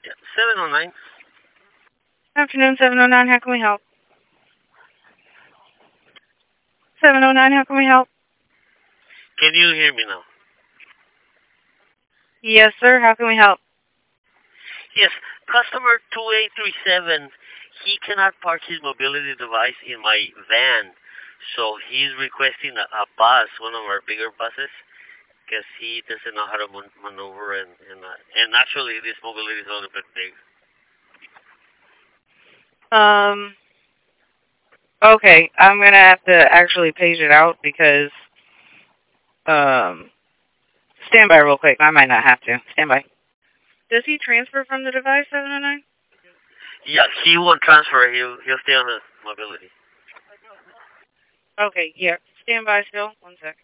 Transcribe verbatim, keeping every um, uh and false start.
Yeah, seven oh nine. Afternoon, seven oh nine. How can we help? seven oh nine. How can we help? Can you hear me now? Yes, sir. How can we help? Yes, customer two eight three seven. He cannot park his mobility device in my van, so he's requesting a, a bus, one of our bigger buses, because he doesn't know how to man- maneuver and and, uh, and actually this mobility is a little bit big. Um. Okay, I'm gonna have to actually page it out because um. Stand by real quick. I might not have to. Stand by. Does he transfer from the device seven oh nine? Yeah, he won't transfer. He'll he'll stay on the mobility. Okay. Yeah. Stand by still. One sec.